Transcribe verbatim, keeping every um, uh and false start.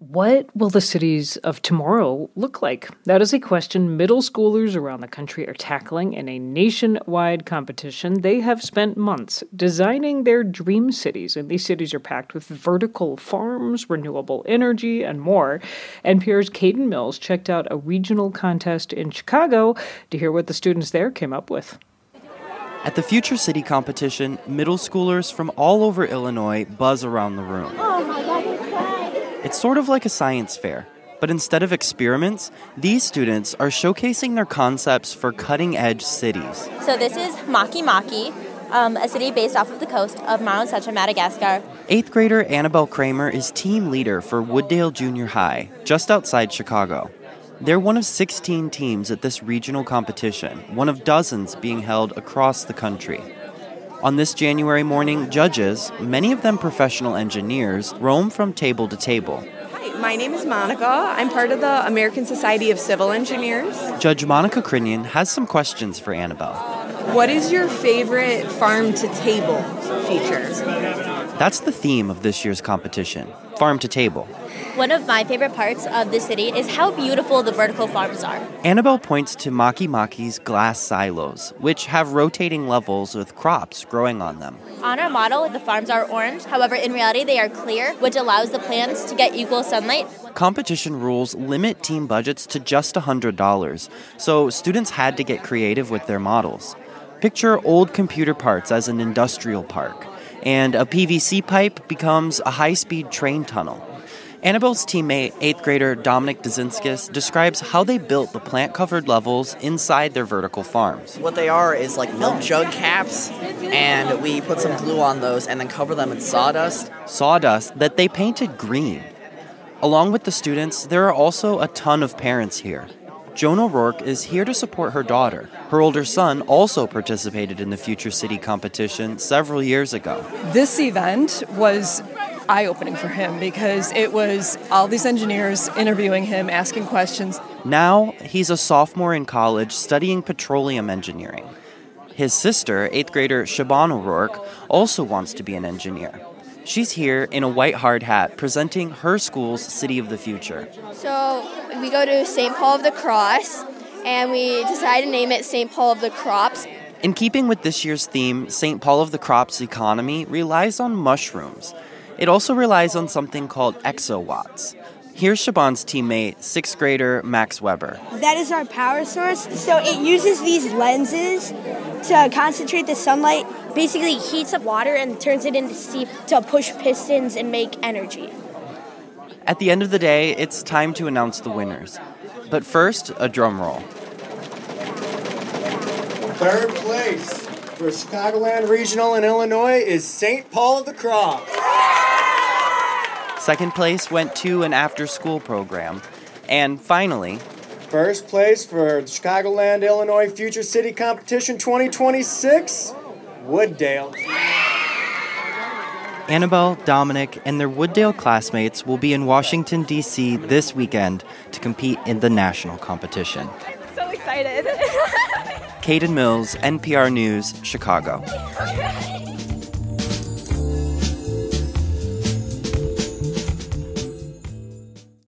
What will the cities of tomorrow look like? That is a question middle schoolers around the country are tackling in a nationwide competition. They have spent months designing their dream cities, and these cities are packed with vertical farms, renewable energy, and more. N P R's Caden Mills checked out a regional contest in Chicago to hear what the students there came up with. At the Future City competition, middle schoolers from all over Illinois buzz around the room. Oh my God, it's It's sort of like a science fair, but instead of experiments, these students are showcasing their concepts for cutting-edge cities. So this is Maki Maki, um, a city based off of the coast of Mount Secha, Madagascar. Eighth grader Annabelle Kramer is team leader for Wooddale Junior High, just outside Chicago. They're one of sixteen teams at this regional competition, one of dozens being held across the country. On this January morning, judges, many of them professional engineers, roam from table to table. Hi, my name is Monica. I'm part of the American Society of Civil Engineers. Judge Monica Crinion has some questions for Annabelle. What is your favorite farm-to-table feature? That's the theme of this year's competition, farm to table. One of my favorite parts of the city is how beautiful the vertical farms are. Annabelle points to Maki Maki's glass silos, which have rotating levels with crops growing on them. On our model, the farms are orange. However, in reality, they are clear, which allows the plants to get equal sunlight. Competition rules limit team budgets to just one hundred dollars, so students had to get creative with their models. Picture old computer parts as an industrial park, and a P V C pipe becomes a high-speed train tunnel. Annabelle's teammate, eighth grader Dominic Dzinskis, describes how they built the plant-covered levels inside their vertical farms. What they are is like milk jug caps, and we put some glue on those and then cover them in sawdust. Sawdust that they painted green. Along with the students, there are also a ton of parents here. Joan O'Rourke is here to support her daughter. Her older son also participated in the Future City competition several years ago. This event was eye-opening for him because it was all these engineers interviewing him, asking questions. Now, he's a sophomore in college studying petroleum engineering. His sister, eighth grader Siobhan O'Rourke, also wants to be an engineer. She's here in a white hard hat presenting her school's City of the Future. So we go to Saint Paul of the Cross, and we decided to name it Saint Paul of the Crops. In keeping with this year's theme, Saint Paul of the Crops economy relies on mushrooms. It also relies on something called exowatts. Here's Siobhan's teammate, sixth grader Max Weber. That is our power source. So it uses these lenses to concentrate the sunlight, basically heats up water and turns it into steam to push pistons and make energy. At the end of the day, it's time to announce the winners. But first, a drum roll. Third place for Chicagoland Regional in Illinois is Saint Paul of the Crops. Second place went to an after-school program. And finally, first place for the Chicagoland, Illinois Future City Competition twenty twenty-six, Wooddale. Annabelle, Dominic, and their Wooddale classmates will be in Washington, D C this weekend to compete in the national competition. So excited. Caden Mills, N P R News, Chicago.